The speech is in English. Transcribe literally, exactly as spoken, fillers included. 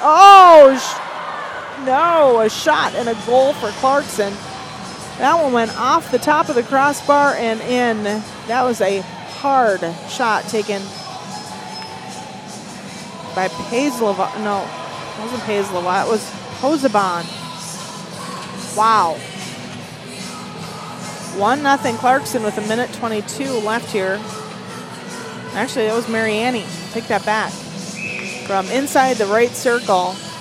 Oh, sh no, a shot and a goal for Clarkson. That one went off the top of the crossbar and in. That was a hard shot taken by Paislava. No, it wasn't Paislava. It was Hoseban. Wow. one nothing Clarkson with a minute twenty-two left here. Actually, that was Mariani. Take that back. From inside the right circle.